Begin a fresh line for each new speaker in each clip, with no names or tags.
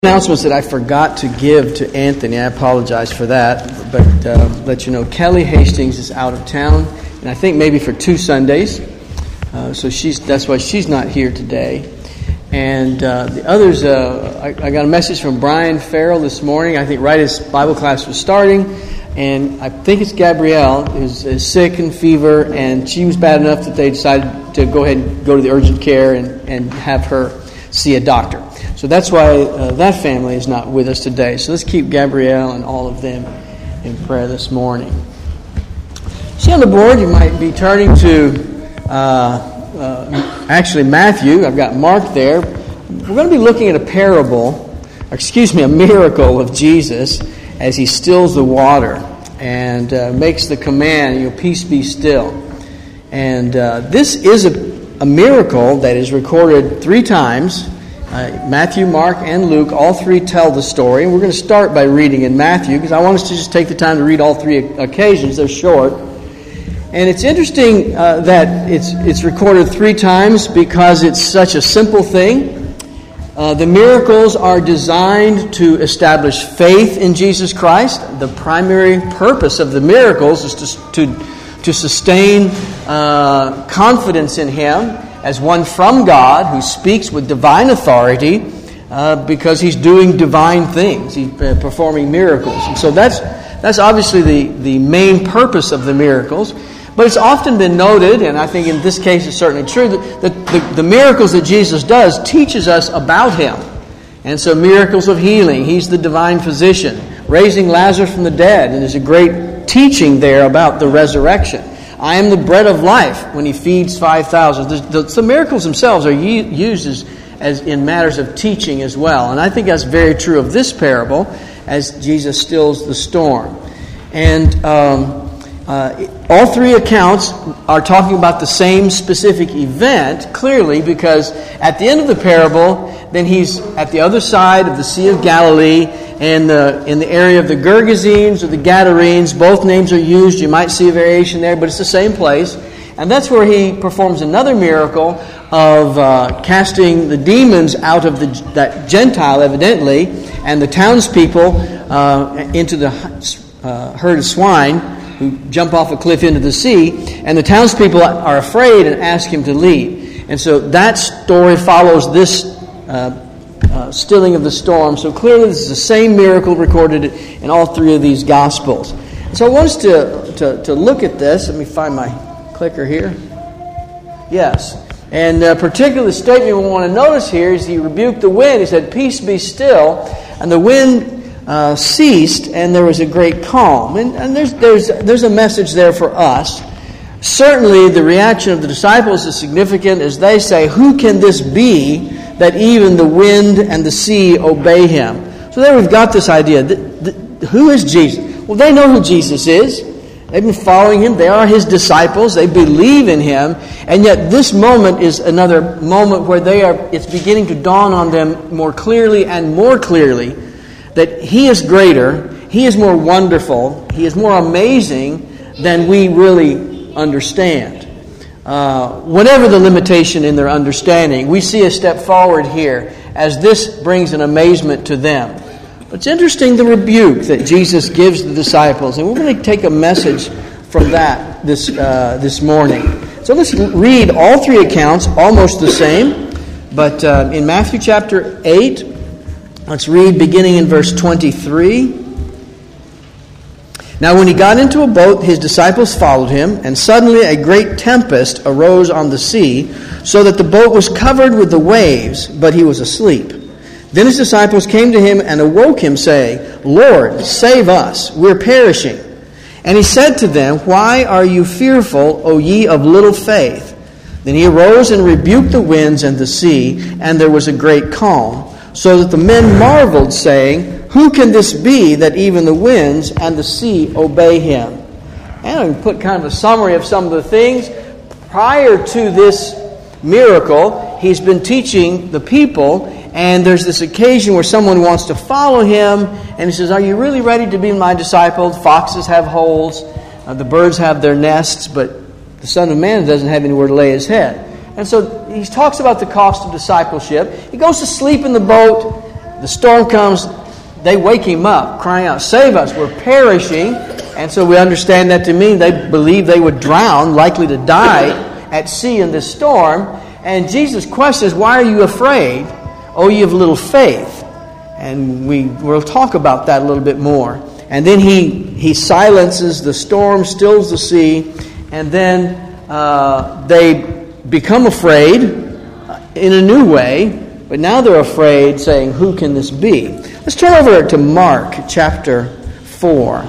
Announcements that I forgot to give to Anthony. I apologize for that, but let you know Kelly Hastings is out of town, and I think maybe for 2 Sundays. So that's why she's not here today. And the others, I got a message from Brian Farrell this morning. I think right as Bible class was starting, and I think it's Gabrielle who's sick and fever, and she was bad enough that they decided to go ahead and go to the urgent care and have her see a doctor. So that's why that family is not with us today. So let's keep Gabrielle and all of them in prayer this morning. See on the board, you might be turning to actually Matthew. I've got Mark there. We're going to be looking at a miracle of Jesus as he stills the water and makes the command, peace be still. And this is a miracle that is recorded 3 times. Matthew, Mark, and Luke, all 3 tell the story. And we're going to start by reading in Matthew, because I want us to just take the time to read all 3 occasions. They're short. And it's interesting that it's recorded 3 times because it's such a simple thing. The miracles are designed to establish faith in Jesus Christ. The primary purpose of the miracles is to sustain confidence in Him as one from God who speaks with divine authority because He's doing divine things. He's performing miracles. And so that's obviously the main purpose of the miracles. But it's often been noted, and I think in this case it's certainly true, that the miracles that Jesus does teaches us about Him. And so miracles of healing, He's the divine physician. Raising Lazarus from the dead, and there's a great teaching there about the resurrection. I am the bread of life when He feeds 5,000. The miracles themselves are used as in matters of teaching as well. And I think that's very true of this parable as Jesus stills the storm. And all 3 accounts are talking about the same specific event, clearly, because at the end of the parable, then He's at the other side of the Sea of Galilee, in the area of the Gergesenes or the Gadarenes. Both names are used. You might see a variation there, but it's the same place. And that's where He performs another miracle of casting the demons out of that Gentile, evidently, and the townspeople into the herd of swine who jump off a cliff into the sea. And the townspeople are afraid and ask Him to leave. And so that story follows this stilling of the storm. So clearly this is the same miracle recorded in all 3 of these Gospels. So I want us to look at this. Let me find my clicker here. Yes. And particularly the statement we want to notice here is He rebuked the wind. He said, "Peace be still." And the wind ceased, and there was a great calm. And there's a message there for us. Certainly the reaction of the disciples is significant as they say, "Who can this be that even the wind and the sea obey Him?" So there we've got this idea. Who is Jesus? Well, they know who Jesus is. They've been following Him. They are His disciples. They believe in Him. And yet this moment is another moment where it's beginning to dawn on them more clearly and more clearly that He is greater, He is more wonderful, He is more amazing than we really understand. Whatever the limitation in their understanding, we see a step forward here as this brings an amazement to them. But it's interesting the rebuke that Jesus gives the disciples, and we're going to take a message from that this morning. So let's read all 3 accounts, almost the same, but in Matthew chapter 8, let's read beginning in verse 23. "Now when He got into a boat, His disciples followed Him, and suddenly a great tempest arose on the sea, so that the boat was covered with the waves, but He was asleep. Then His disciples came to Him and awoke Him, saying, 'Lord, save us, we're perishing.' And He said to them, 'Why are you fearful, O ye of little faith?' Then He arose and rebuked the winds and the sea, and there was a great calm, so that the men marveled, saying, 'Who can this be that even the winds and the sea obey Him?'" And I can put kind of a summary of some of the things. Prior to this miracle, He's been teaching the people, and there's this occasion where someone wants to follow Him, and He says, "Are you really ready to be my disciple? Foxes have holes, the birds have their nests, but the Son of Man doesn't have anywhere to lay His head." And so He talks about the cost of discipleship. He goes to sleep in the boat. The storm comes, they wake him up, crying out, "Save us, we're perishing." And so we understand that to mean they believe they would drown, likely to die at sea in this storm. And Jesus questions, "Why are you afraid, O ye of little faith?" And we'll talk about that a little bit more. And then he silences the storm, stills the sea, and then they become afraid in a new way. But now they're afraid, saying, "Who can this be?" Let's turn over to Mark chapter 4.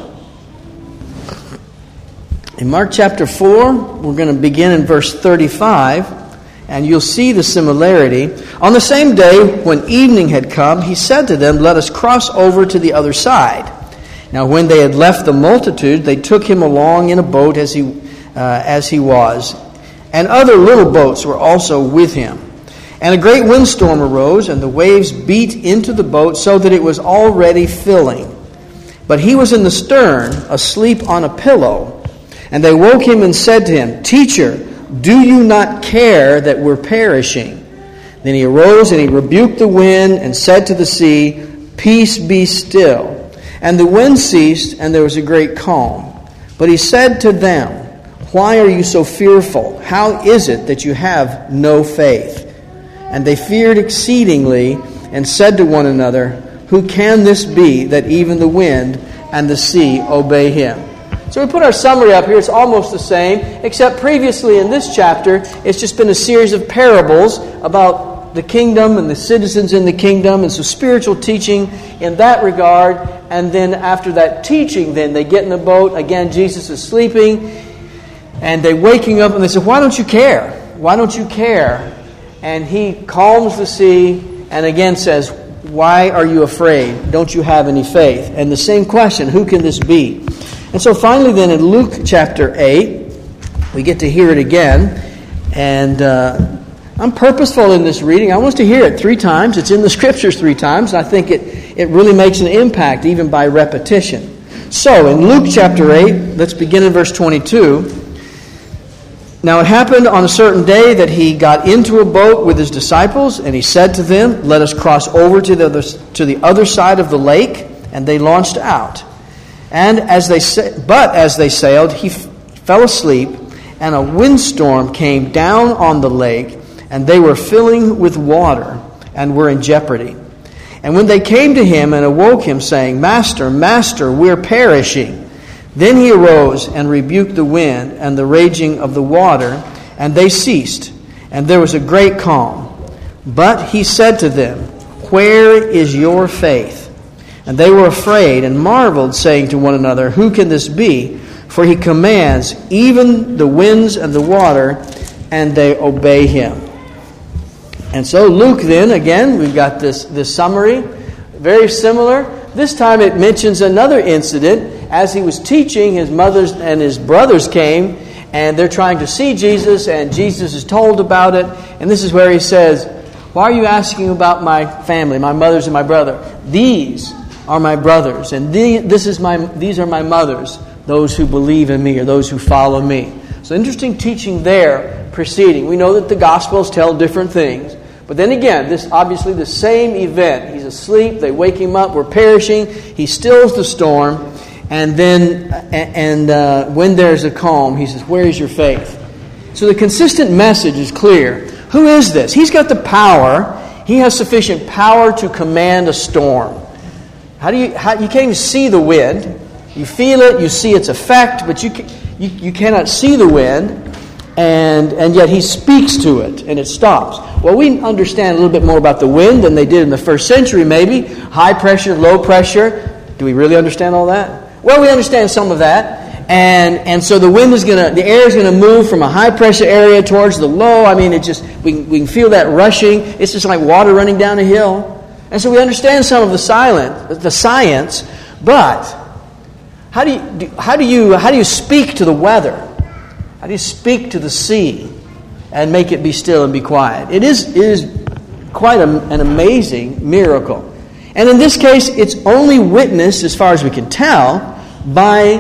In Mark chapter 4, we're going to begin in verse 35, and you'll see the similarity. On the same day, when evening had come, he said to them, "Let us cross over to the other side." Now when they had left the multitude, they took him along in a boat as he was, and other little boats were also with him. And a great windstorm arose, and the waves beat into the boat so that it was already filling. But he was in the stern, asleep on a pillow. And they woke him and said to him, "Teacher, do you not care that we're perishing?" Then he arose and he rebuked the wind and said to the sea, "Peace, be still." And the wind ceased, and there was a great calm. But he said to them, "Why are you so fearful? How is it that you have no faith?" And they feared exceedingly and said to one another, "Who can this be that even the wind and the sea obey him?" So we put our summary up here. It's almost the same, except previously in this chapter, it's just been a series of parables about the kingdom and the citizens in the kingdom, and some spiritual teaching in that regard. And then after that teaching, then they get in the boat. Again, Jesus is sleeping, and they're waking up, and they say, "Why don't you care? Why don't you care?" And he calms the sea, and again says, "Why are you afraid? Don't you have any faith?" And the same question, who can this be? And so finally then in Luke chapter 8, we get to hear it again. And I'm purposeful in this reading. I want us to hear it 3 times. It's in the Scriptures 3 times. And I think it really makes an impact even by repetition. So in Luke chapter 8, let's begin in verse 22. Now it happened on a certain day that he got into a boat with his disciples, and he said to them, "Let us cross over to the other side of the lake." And they launched out. And as they sailed, he fell asleep, and a windstorm came down on the lake, and they were filling with water and were in jeopardy. And when they came to him and awoke him, saying, "Master, Master, we're perishing," then he arose and rebuked the wind and the raging of the water, and they ceased, and there was a great calm. But he said to them, "Where is your faith?" And they were afraid and marveled, saying to one another, "Who can this be? For he commands even the winds and the water, and they obey him." And so Luke then, again, we've got this summary, very similar. This time it mentions another incident. As he was teaching, his mothers and his brothers came, and they're trying to see Jesus, and Jesus is told about it. And this is where he says, "Why are you asking about my family, my mothers and my brother? These are my brothers, and these are my mothers, those who believe in me or those who follow me." So interesting teaching there preceding. We know that the Gospels tell different things. But then again, this obviously the same event. He's asleep, they wake him up, we're perishing, he stills the storm, and then when there's a calm, he says, "Where is your faith?" So the consistent message is clear. Who is this? He's got the power. He has sufficient power to command a storm. You can't even see the wind. You feel it, you see its effect, but you cannot see the wind, and yet he speaks to it, and it stops. Well, we understand a little bit more about the wind than they did in the first century, maybe. High pressure, low pressure. Do we really understand all that? Well, we understand some of that. And so the air is gonna move from a high pressure area towards the low. I mean, we can feel that rushing. It's just like water running down a hill. And so we understand some of the science, but how do you speak to the weather? How do you speak to the sea and make it be still and be quiet? It is quite an amazing miracle. And in this case, it's only witnessed, as far as we can tell, by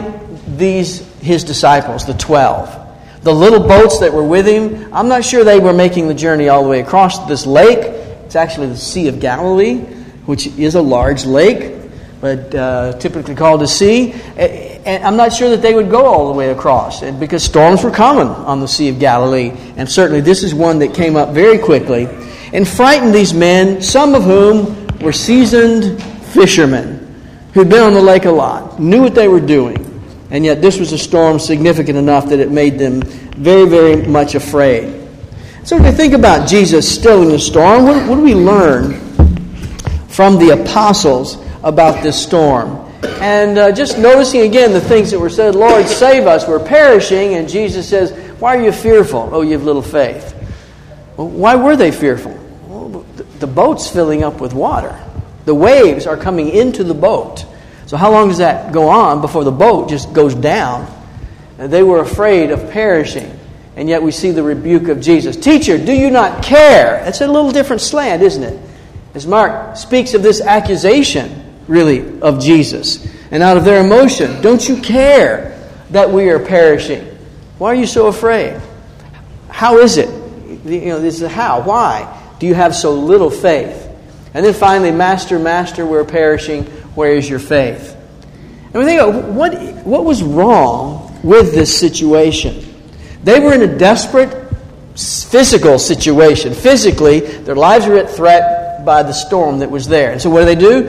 his disciples, the 12. The little boats that were with him, I'm not sure they were making the journey all the way across this lake. It's actually the Sea of Galilee. which is a large lake, but typically called a sea. And I'm not sure that they would go all the way across, because storms were common on the Sea of Galilee. And certainly this is one that came up very quickly and frightened these men, some of whom were seasoned fishermen who'd been on the lake a lot, knew what they were doing. And yet this was a storm significant enough that it made them very, very much afraid. So when we think about Jesus stilling the storm, what do we learn from the apostles about this storm? And just noticing again the things that were said, Lord, save us, we're perishing. And Jesus says, why are you fearful? Oh, you have little faith. Well, why were they fearful? Well, the boat's filling up with water. The waves are coming into the boat. So how long does that go on before the boat just goes down? And they were afraid of perishing. And yet we see the rebuke of Jesus. Teacher, do you not care? That's a little different slant, isn't it? As Mark speaks of this accusation, really, of Jesus. And out of their emotion, don't you care that we are perishing? Why are you so afraid? How is it? This is how. Why do you have so little faith? And then finally, Master, Master, we're perishing. Where is your faith? And we think, what was wrong with this situation? They were in a desperate physical situation. Physically, their lives were at threat by the storm that was there. And so what do?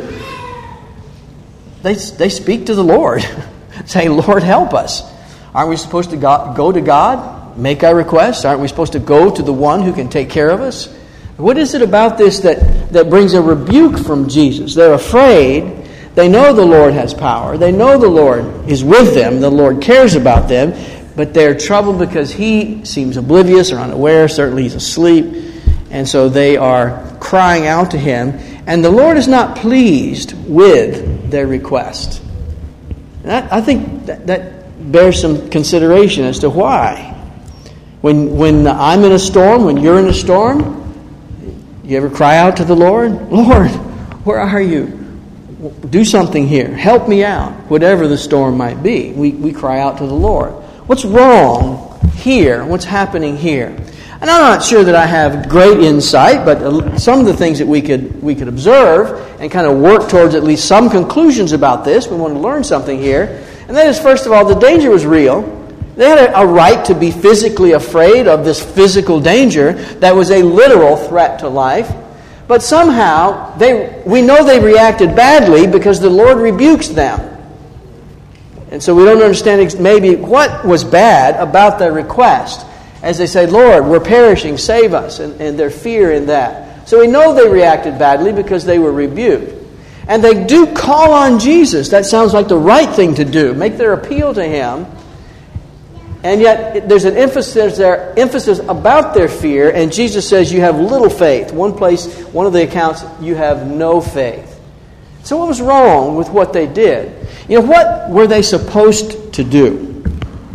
They speak to the Lord, saying, Lord, help us. Aren't we supposed to go to God, make our requests? Aren't we supposed to go to the one who can take care of us? What is it about this that brings a rebuke from Jesus? They're afraid. They know the Lord has power. They know the Lord is with them. The Lord cares about them. But they're troubled because He seems oblivious or unaware. Certainly He's asleep. And so they are crying out to Him. And the Lord is not pleased with their request. And I think that bears some consideration as to why. When I'm in a storm, when you're in a storm, you ever cry out to the Lord? Lord, where are you? Do something here. Help me out. Whatever the storm might be, we cry out to the Lord. What's wrong here? What's happening here? And I'm not sure that I have great insight, but some of the things that we could observe and kind of work towards at least some conclusions about this. We want to learn something here. And that is, first of all, the danger was real. They had a right to be physically afraid of this physical danger that was a literal threat to life. But somehow, we know they reacted badly because the Lord rebukes them. And so we don't understand maybe what was bad about their request. As they say, Lord, we're perishing, save us, and their fear in that. So we know they reacted badly because they were rebuked. And they do call on Jesus. That sounds like the right thing to do. Make their appeal to Him. And yet there's an emphasis about their fear, and Jesus says you have little faith. One of the accounts, you have no faith. So what was wrong with what they did? What were they supposed to do?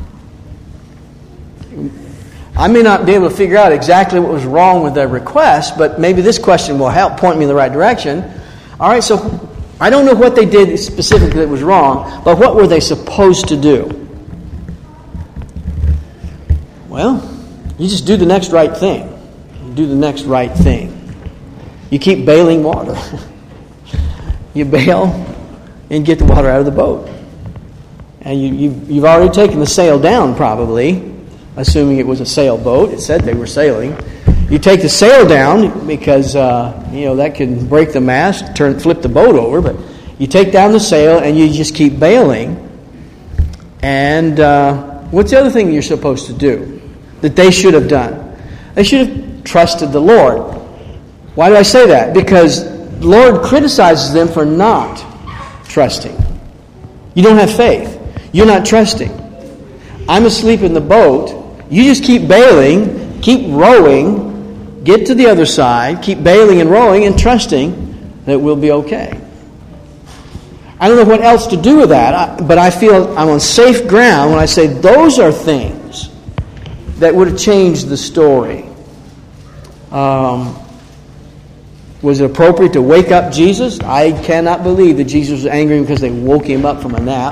I may not be able to figure out exactly what was wrong with their request, but maybe this question will help point me in the right direction. All right, so I don't know what they did specifically that was wrong, but what were they supposed to do? Well, you just do the next right thing. Do the next right thing. You keep bailing water. You bail and get the water out of the boat. And you've already taken the sail down, probably, assuming it was a sailboat. It said they were sailing. You take the sail down because that can break the mast, flip the boat over. But you take down the sail and you just keep bailing. And what's the other thing you're supposed to do that they should have done? They should have trusted the Lord. Why do I say that? Because the Lord criticizes them for not trusting. You don't have faith. You're not trusting. I'm asleep in the boat. You just keep bailing, keep rowing, get to the other side, keep bailing and rowing and trusting that we'll be okay. I don't know what else to do with that, but I feel I'm on safe ground when I say those are things that would have changed the story. Was it appropriate to wake up Jesus? I cannot believe that Jesus was angry because they woke him up from a nap.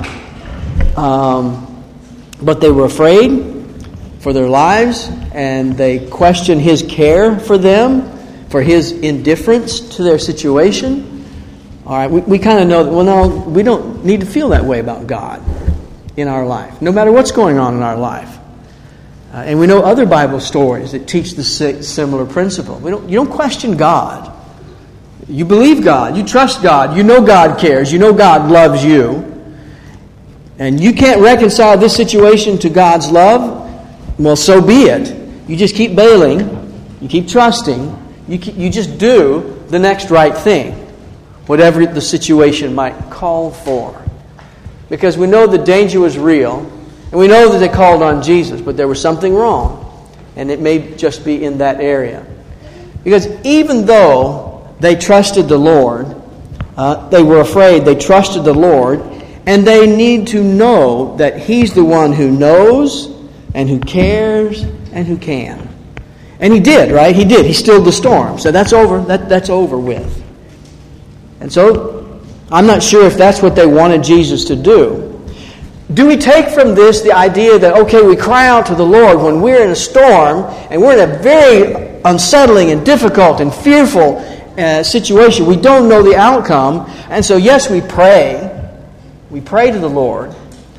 But they were afraid for their lives, and they questioned His care for them, for His indifference to their situation. All right, we kind of know that, well, no, we don't need to feel that way about God in our life, no matter what's going on in our life. And we know other Bible stories that teach the similar principle. You don't question God. You believe God. You trust God. You know God cares. You know God loves you. And you can't reconcile this situation to God's love. Well, so be it. You just keep bailing. You keep trusting. You just do the next right thing, whatever the situation might call for. Because we know the danger was real, and we know that they called on Jesus, but there was something wrong, and it may just be in that area. Because even though they trusted the Lord, they were afraid, they trusted the Lord, and they need to know that He's the one who knows and who cares and who can. And He did, right? He did. He stilled the storm. So that's over. That's over with. And so I'm not sure if that's what they wanted Jesus to do. Do we take from this the idea that, okay, we cry out to the Lord when we're in a storm and we're in a very unsettling and difficult and fearful situation. We don't know the outcome. And so, yes, we pray. We pray to the Lord.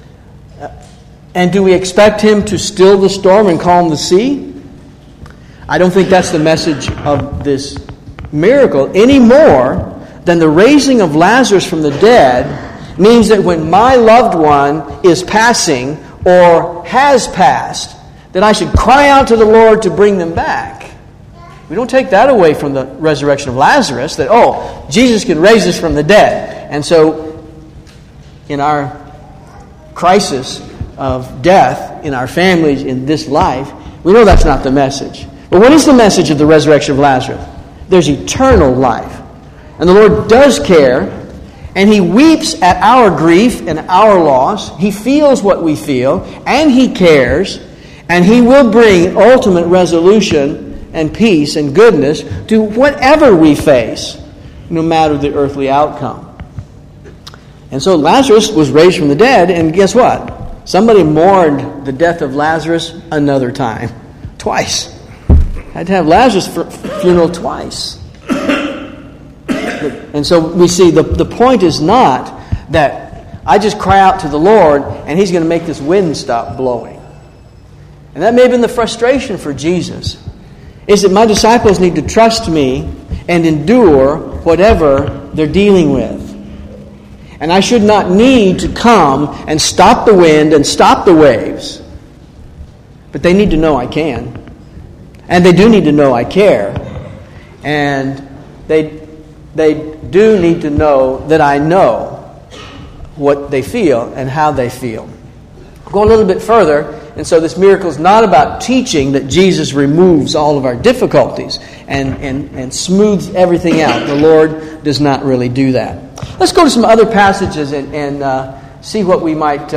And do we expect Him to still the storm and calm the sea? I don't think that's the message of this miracle any more than the raising of Lazarus from the dead means that when my loved one is passing or has passed, that I should cry out to the Lord to bring them back. We don't take that away from the resurrection of Lazarus, that, oh, Jesus can raise us from the dead. And so, in our crisis of death, in our families, in this life, we know that's not the message. But what is the message of the resurrection of Lazarus? There's eternal life. And the Lord does care, and He weeps at our grief and our loss. He feels what we feel, and He cares, and He will bring ultimate resolution and peace and goodness to whatever we face, no matter the earthly outcome. And so Lazarus was raised from the dead, and guess what? Somebody mourned the death of Lazarus another time. Twice. Had to have Lazarus' funeral twice. And so we see the point is not that I just cry out to the Lord and He's going to make this wind stop blowing. And that may have been the frustration for Jesus, is that my disciples need to trust me and endure whatever they're dealing with. And I should not need to come and stop the wind and stop the waves. But they need to know I can. And they do need to know I care. And they do need to know that I know what they feel and how they feel. Go a little bit further, and so this miracle is not about teaching that Jesus removes all of our difficulties and smooths everything out. The Lord does not really do that. Let's go to some other passages and see what we might.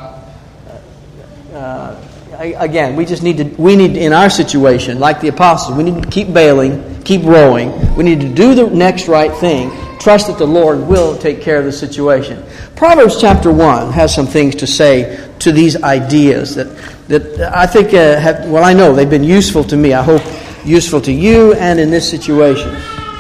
Again, we need in our situation, like the apostles, we need to keep bailing, keep rowing. We need to do the next right thing. Trust that the Lord will take care of the situation. Proverbs chapter 1 has some things to say to these ideas that I think I know they've been useful to me. I hope useful to you and in this situation,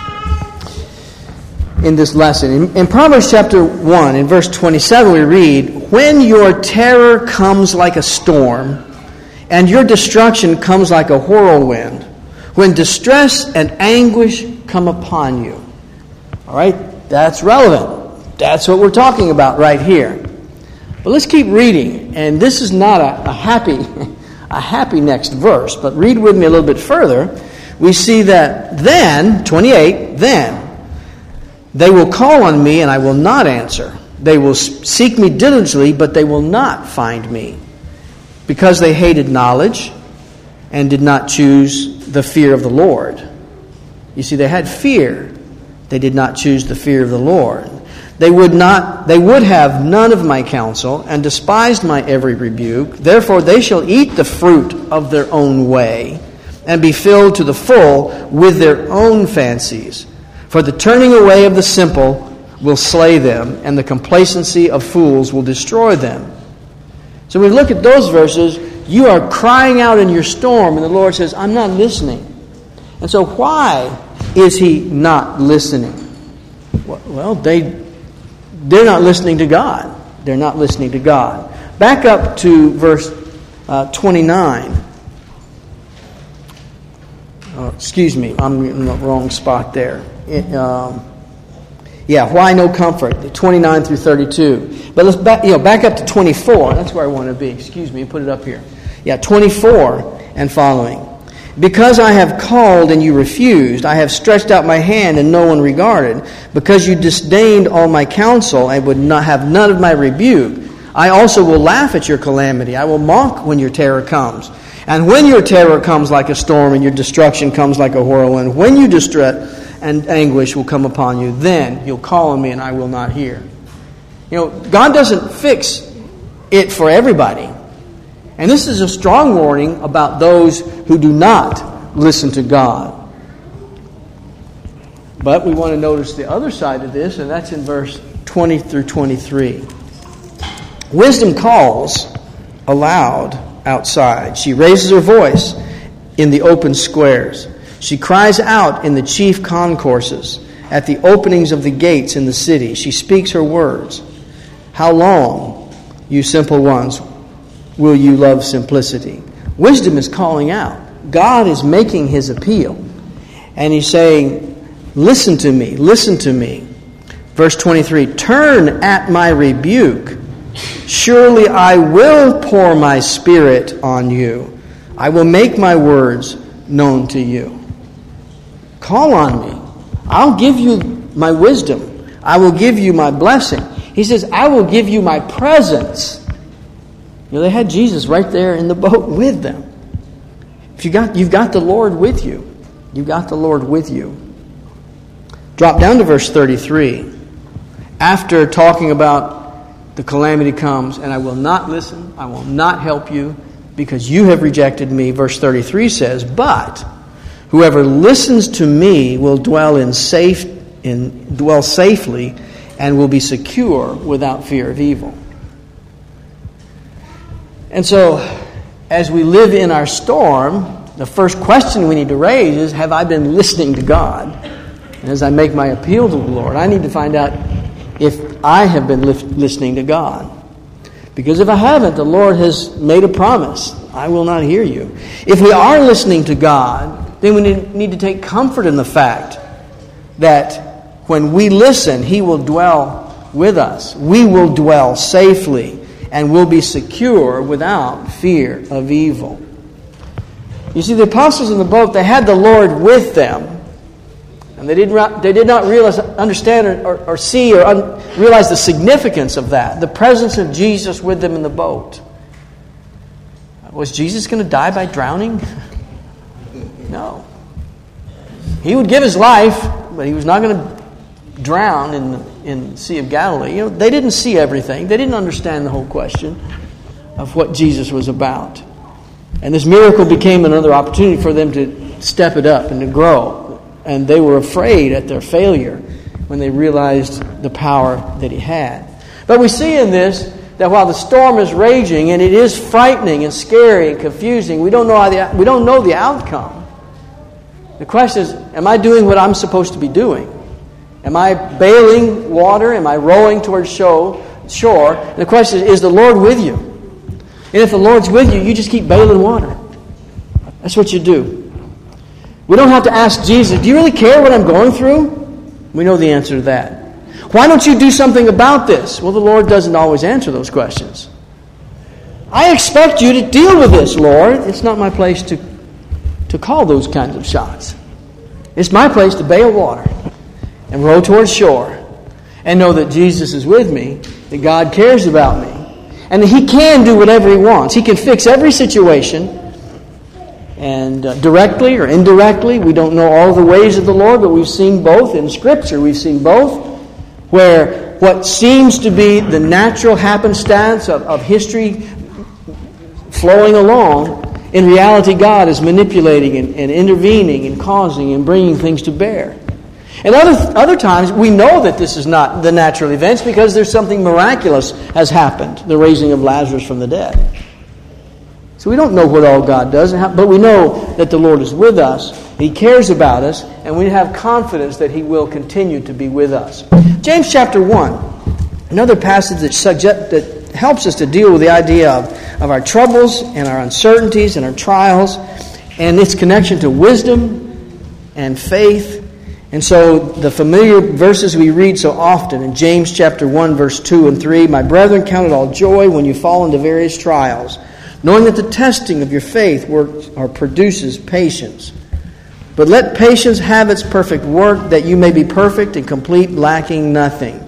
in this lesson. In Proverbs chapter 1, in verse 27, we read, "When your terror comes like a storm, and your destruction comes like a whirlwind, when distress and anguish come upon you." All right, that's relevant. That's what we're talking about right here. But let's keep reading. And this is not a happy next verse, but read with me a little bit further. We see that then, 28, then, they will call on me and I will not answer. They will seek me diligently, but they will not find me. Because they hated knowledge and did not choose the fear of the Lord. You see, they had fear. They did not choose the fear of the Lord. They would have none of my counsel and despised my every rebuke. Therefore they shall eat the fruit of their own way and be filled to the full with their own fancies. For the turning away of the simple will slay them, and the complacency of fools will destroy them. So we look at those verses. You are crying out in your storm, and the Lord says, I'm not listening. And so why is He not listening? Well, they're not listening to God. They're not listening to God. Back up to verse 29. Excuse me, I'm in the wrong spot there. Why no comfort? 29 through 32. But let's back up to 24. That's where I want to be. Excuse me, put it up here. 24 and following. Because I have called and you refused, I have stretched out my hand and no one regarded. Because you disdained all my counsel and would not have none of my rebuke, I also will laugh at your calamity. I will mock when your terror comes. And when your terror comes like a storm and your destruction comes like a whirlwind, when you distress and anguish will come upon you, then you'll call on me and I will not hear. God doesn't fix it for everybody. And this is a strong warning about those who do not listen to God. But we want to notice the other side of this, and that's in verse 20 through 23. Wisdom calls aloud outside. She raises her voice in the open squares. She cries out in the chief concourses, at the openings of the gates in the city. She speaks her words. How long, you simple ones, will you love simplicity? Wisdom is calling out. God is making his appeal. And he's saying, listen to me, listen to me. Verse 23, turn at my rebuke. Surely I will pour my spirit on you. I will make my words known to you. Call on me. I'll give you my wisdom. I will give you my blessing. He says, I will give you my presence. They had Jesus right there in the boat with them. You've got the Lord with you. You've got the Lord with you. Drop down to verse 33. After talking about the calamity comes, and I will not listen, I will not help you, because you have rejected me. Verse 33 says, but whoever listens to me will dwell safely and will be secure without fear of evil. And so, as we live in our storm, the first question we need to raise is, have I been listening to God? And as I make my appeal to the Lord, I need to find out if I have been listening to God. Because if I haven't, the Lord has made a promise. I will not hear you. If we are listening to God, then we need to take comfort in the fact that when we listen, he will dwell with us. We will dwell safely and will be secure without fear of evil. You see, the apostles in the boat, they had the Lord with them. And they did not understand or see or realize the significance of that. The presence of Jesus with them in the boat. Was Jesus going to die by drowning? No. He would give his life, but he was not going to drown in the Sea of Galilee. They didn't see everything. They didn't understand the whole question of what Jesus was about. And this miracle became another opportunity for them to step it up and to grow. And they were afraid at their failure when they realized the power that he had. But we see in this that while the storm is raging and it is frightening and scary and confusing, we don't know the outcome. The question is, am I doing what I'm supposed to be doing? Am I bailing water? Am I rowing towards shore? And the question is the Lord with you? And if the Lord's with you, you just keep bailing water. That's what you do. We don't have to ask Jesus, do you really care what I'm going through? We know the answer to that. Why don't you do something about this? Well, the Lord doesn't always answer those questions. I expect you to deal with this, Lord. It's not my place to call those kinds of shots. It's my place to bail water and row towards shore and know that Jesus is with me, that God cares about me, and that he can do whatever he wants. He can fix every situation. And directly or indirectly, we don't know all the ways of the Lord, but we've seen both in Scripture. We've seen both where what seems to be the natural happenstance of history flowing along, in reality God is manipulating and intervening and causing and bringing things to bear. And other times we know that this is not the natural events because there's something miraculous has happened, the raising of Lazarus from the dead. So we don't know what all God does, but we know that the Lord is with us. He cares about us, and we have confidence that He will continue to be with us. James chapter 1, another passage that helps us to deal with the idea of our troubles and our uncertainties and our trials, and its connection to wisdom and faith. And so the familiar verses we read so often in James chapter 1, verse 2 and 3, "My brethren, count it all joy when you fall into various trials, knowing that the testing of your faith works or produces patience. But let patience have its perfect work, that you may be perfect and complete, lacking nothing."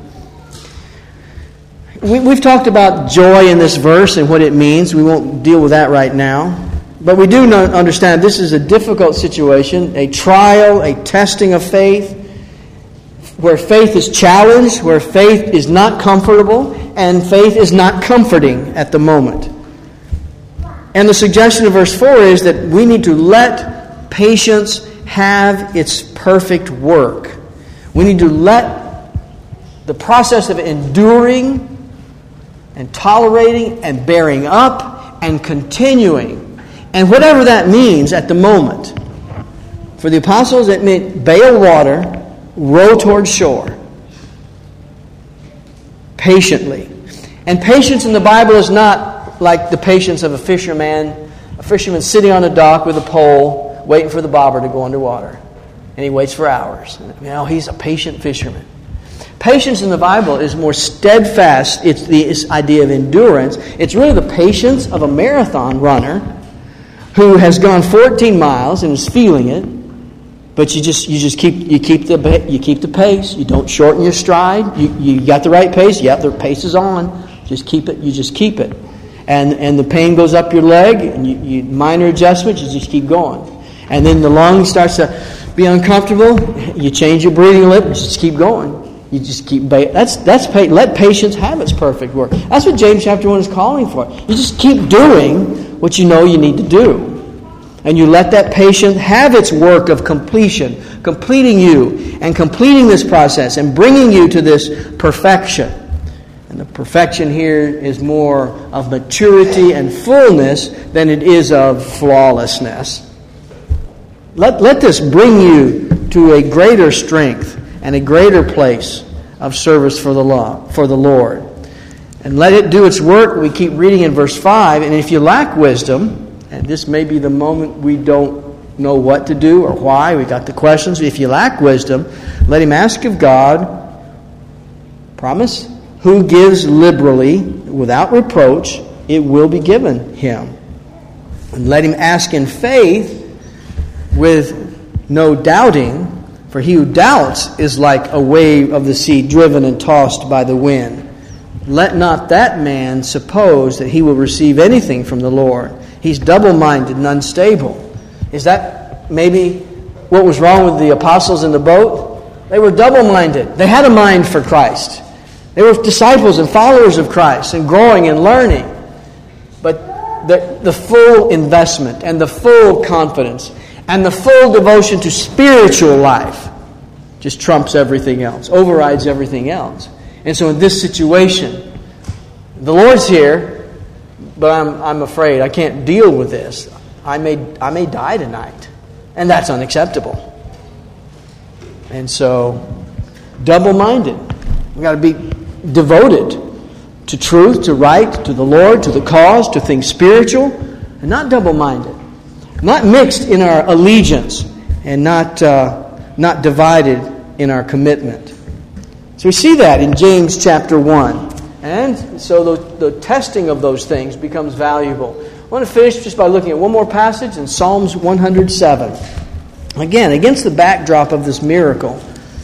We've talked about joy in this verse and what it means. We won't deal with that right now. But we do understand this is a difficult situation, a trial, a testing of faith, where faith is challenged, where faith is not comfortable, and faith is not comforting at the moment. And the suggestion of verse 4 is that we need to let patience have its perfect work. We need to let the process of enduring and tolerating and bearing up and continuing, and whatever that means at the moment. For the apostles, it meant bail water, row towards shore. Patiently. And patience in the Bible is not like the patience of a fisherman sitting on a dock with a pole, waiting for the bobber to go underwater. And he waits for hours. He's a patient fisherman. Patience in the Bible is more steadfast. It's this idea of endurance. It's really the patience of a marathon runner who has gone 14 miles and is feeling it, but you keep the pace. You don't shorten your stride. You got the right pace. Yep, the pace is on. Just keep it. You just keep it, and the pain goes up your leg, and you minor adjustments. You just keep going, and then the lung starts to be uncomfortable. You change your breathing lip. You just keep going. You just keep. Let patience have its perfect work. That's what James chapter 1 is calling for. You just keep doing what you know you need to do. And you let that patience have its work of completion, completing you and completing this process and bringing you to this perfection. And the perfection here is more of maturity and fullness than it is of flawlessness. Let this bring you to a greater strength and a greater place of service for the Lord. And let it do its work. We keep reading in verse 5. And if you lack wisdom, and this may be the moment we don't know what to do or why, we got the questions. If you lack wisdom, let him ask of God, promise, who gives liberally without reproach, it will be given him. And let him ask in faith with no doubting, for he who doubts is like a wave of the sea driven and tossed by the wind. Let not that man suppose that he will receive anything from the Lord. He's double-minded and unstable. Is that maybe what was wrong with the apostles in the boat? They were double-minded. They had a mind for Christ. They were disciples and followers of Christ and growing and learning. But the full investment and the full confidence and the full devotion to spiritual life just trumps everything else, overrides everything else. And so in this situation, the Lord's here, but I'm afraid I can't deal with this. I may die tonight, and that's unacceptable. And so, double-minded. We've got to be devoted to truth, to right, to the Lord, to the cause, to things spiritual, and not double-minded. Not mixed in our allegiance, and not divided in our commitment. So we see that in James chapter 1. And so the testing of those things becomes valuable. I want to finish just by looking at one more passage in Psalms 107. Again, against the backdrop of this miracle.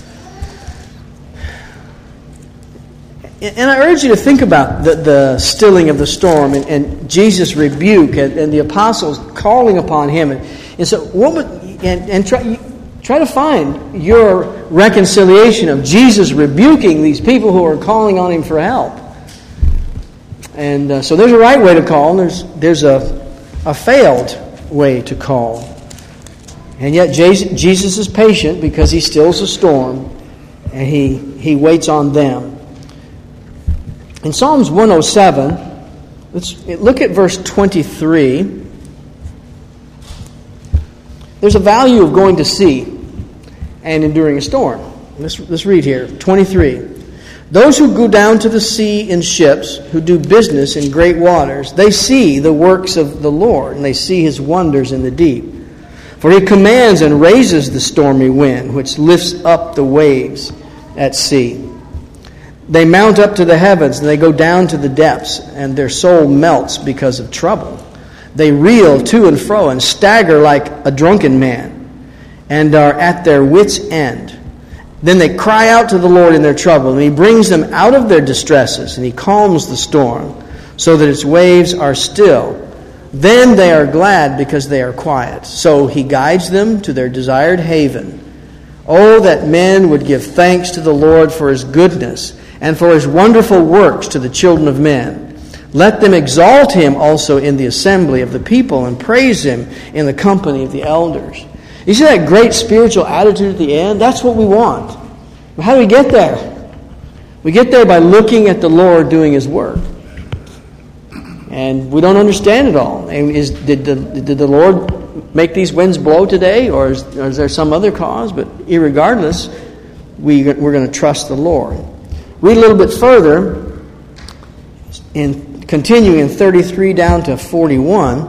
And I urge you to think about the stilling of the storm and Jesus' rebuke and the apostles calling upon him. And so, try to find your reconciliation of Jesus rebuking these people who are calling on him for help. And so there's a right way to call, and there's a failed way to call. And yet Jesus is patient because he stills the storm, and he waits on them. In Psalms 107, Let's look at verse 23. There's a value of going to sea and enduring a storm. Let's read here. 23. Those who go down to the sea in ships, who do business in great waters, they see the works of the Lord, and they see His wonders in the deep. For He commands and raises the stormy wind, which lifts up the waves at sea. They mount up to the heavens, and they go down to the depths, and their soul melts because of trouble. They reel to and fro and stagger like a drunken man, and are at their wits' end. Then they cry out to the Lord in their trouble, and He brings them out of their distresses, and He calms the storm, so that its waves are still. Then they are glad because they are quiet. So He guides them to their desired haven. Oh, that men would give thanks to the Lord for His goodness, and for His wonderful works to the children of men. Let them exalt Him also in the assembly of the people, and praise Him in the company of the elders. You see that great spiritual attitude at the end? That's what we want. But how do we get there? We get there by looking at the Lord doing His work. And we don't understand it all. And did the Lord make these winds blow today? Or is there some other cause? But irregardless, we're going to trust the Lord. Read a little bit further, continuing in 33 down to 41.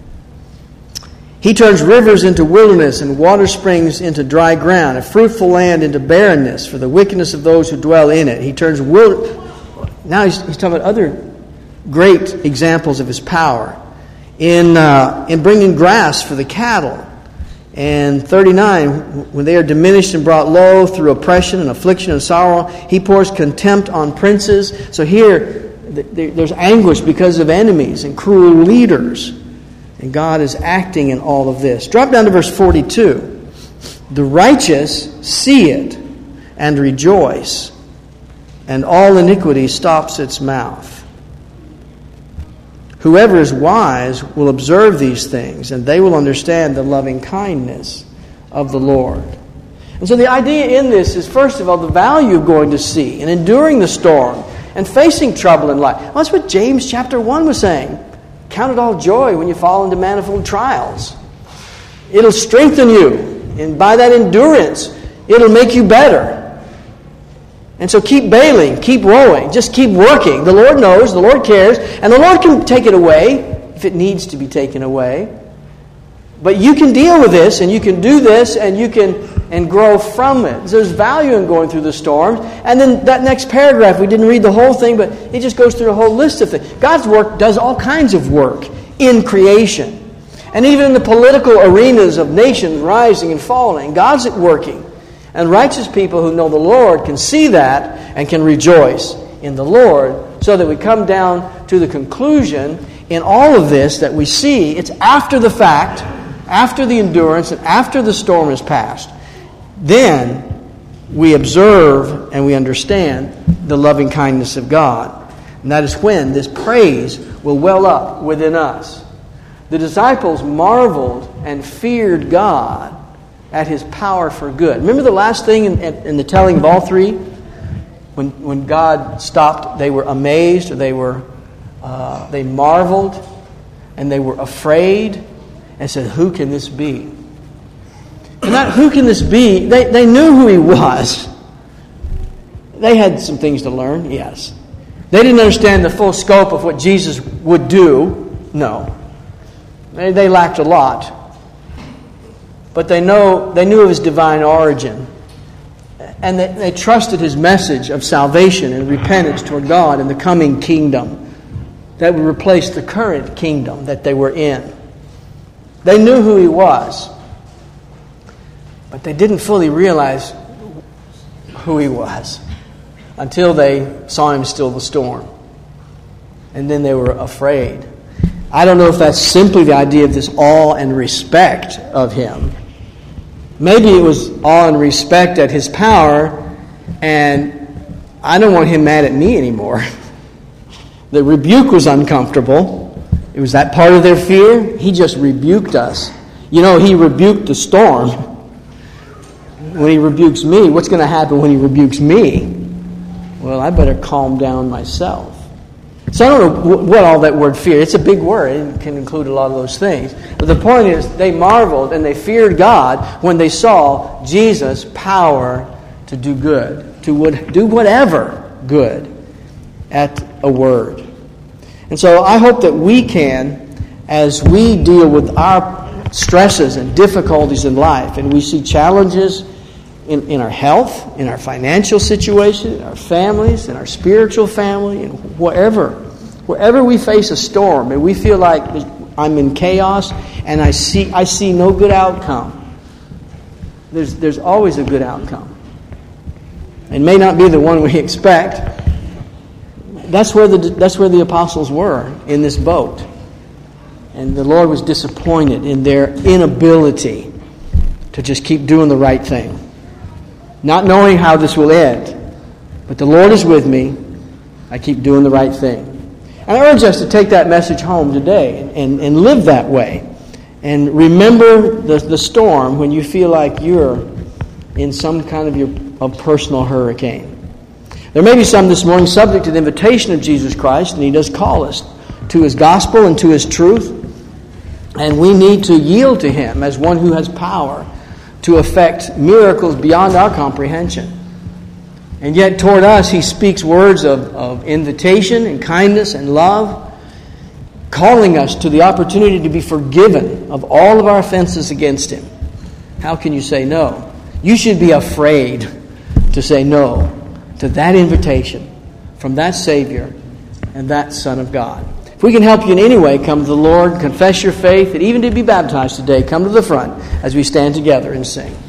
He turns rivers into wilderness and water springs into dry ground, a fruitful land into barrenness for the wickedness of those who dwell in it. He turns now he's talking about other great examples of His power in bringing grass for the cattle. And 39, when they are diminished and brought low through oppression and affliction and sorrow, He pours contempt on princes. So here, there's anguish because of enemies and cruel leaders. And God is acting in all of this. Drop down to verse 42. The righteous see it and rejoice, and all iniquity stops its mouth. Whoever is wise will observe these things, and they will understand the loving kindness of the Lord. And so the idea in this is, first of all, the value of going to sea and enduring the storm and facing trouble in life. Well, that's what James chapter 1 was saying. Count it all joy when you fall into manifold trials. It'll strengthen you. And by that endurance, it'll make you better. And so keep bailing, keep rowing, just keep working. The Lord knows, the Lord cares, and the Lord can take it away if it needs to be taken away. But you can deal with this, and you can do this, and you can grow from it. There's value in going through the storms. And then that next paragraph, we didn't read the whole thing, but it just goes through a whole list of things. God's work does all kinds of work in creation. And even in the political arenas of nations rising and falling, God's working. And righteous people who know the Lord can see that and can rejoice in the Lord, so that we come down to the conclusion in all of this that we see it's after the fact, after the endurance, and after the storm is past. Then we observe and we understand the loving kindness of God. And that is when this praise will well up within us. The disciples marveled and feared God at His power for good. Remember the last thing in the telling of all three? When God stopped, they were amazed, or they marveled, and they were afraid, and said, "Who can this be?" And not who can this be? They knew who He was. They had some things to learn, yes. They didn't understand the full scope of what Jesus would do. No. They lacked a lot. But they knew of His divine origin. And they trusted His message of salvation and repentance toward God and the coming kingdom that would replace the current kingdom that they were in. They knew who He was. But they didn't fully realize who He was until they saw Him still the storm. And then they were afraid. I don't know if that's simply the idea of this awe and respect of Him. Maybe it was awe and respect at His power, and I don't want Him mad at me anymore. The rebuke was uncomfortable. It was that part of their fear. He just rebuked us. You know, He rebuked the storm. When He rebukes me, what's going to happen when He rebukes me? Well, I better calm down myself. So I don't know what all that word fear, it's a big word. It can include a lot of those things. But the point is, they marveled and they feared God when they saw Jesus' power to do good, to do whatever good at a word. And so I hope that we can, as we deal with our stresses and difficulties in life, and we see challenges in our health, in our financial situation, in our families, in our spiritual family, and wherever we face a storm and we feel like I'm in chaos and I see no good outcome, there's always a good outcome. It may not be the one we expect. That's where the apostles were in this boat. And the Lord was disappointed in their inability to just keep doing the right thing. Not knowing how this will end. But the Lord is with me. I keep doing the right thing. And I urge us to take that message home today and live that way. And remember the storm when you feel like you're in some kind of personal hurricane. There may be some this morning subject to the invitation of Jesus Christ, and He does call us to His gospel and to His truth. And we need to yield to Him as one who has power to effect miracles beyond our comprehension. And yet toward us He speaks words of invitation and kindness and love, calling us to the opportunity to be forgiven of all of our offenses against Him. How can you say no? You should be afraid to say no to that invitation from that Savior and that Son of God. If we can help you in any way, come to the Lord, confess your faith, and even to be baptized today, come to the front as we stand together and sing.